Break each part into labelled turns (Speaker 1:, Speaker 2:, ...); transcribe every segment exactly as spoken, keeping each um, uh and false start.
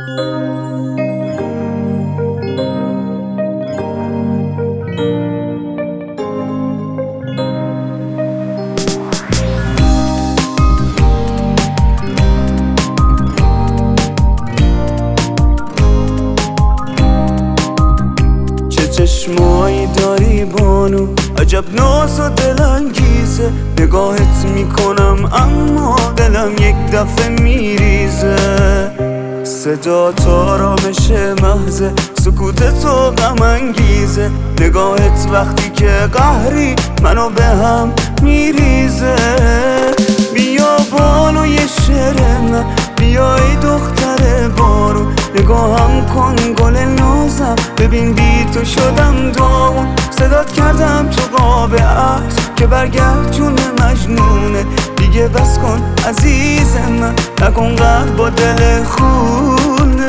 Speaker 1: چشمایی داری بانو، عجب ناز و دلانگیزه. نگاهت میکنم اما دلم یک دفعه میریزه. صدا تا آرامش محضه، سکوت تو غم انگیزه. نگاهت وقتی که قهری منو به هم میریزه. بیا بانو یه شعر من، بیا ای دختر بارون. نگاهم کن گل نازم، ببین بی تو شدم داغون. صدات کردم تو قاب عطر که برگرد جون مجنونه. دیگه بس کن عزیز من، نکن قهر با دل خونت.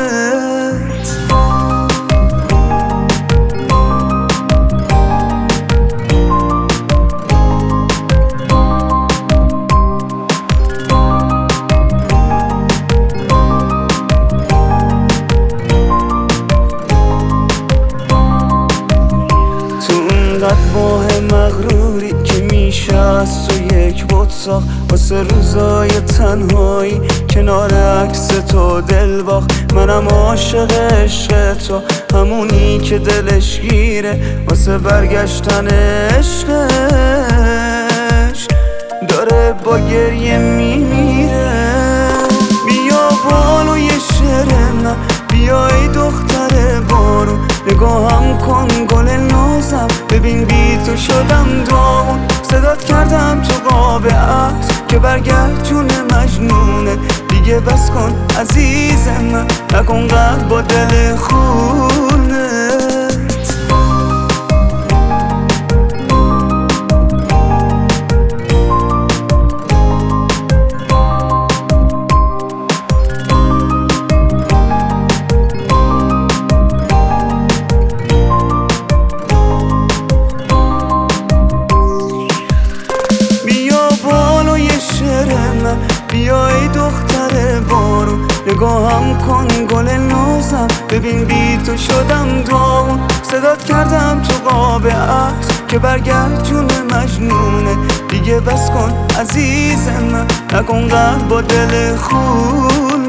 Speaker 1: ماه مغروری که میشه از تو یک بوتساخ. واسه روزای تنهایی کنار عکس تو دل باخت. منم عاشق عشق تو، همونی که دلش گیره. واسه برگشتن عشقش داره با گریه میمیره. بیا بانو یه شعر من، بیا ای دختر بارون. نگاهم کن گل نازم، ببین بی تو شدم داغون. صدات کردم تو قاب عطر که برگرد جون مجنونه. دیگه بس کن عزیز من، نکن قهر با دل خونت. بیا ای دختر بارون. نگاهم کن گل نازم، ببین بی تو شدم داغون. صدات کردم تو قاب عطر که برگرد جون مجنونه. دیگه بس کن عزیز من، نکن قهر با دل خون.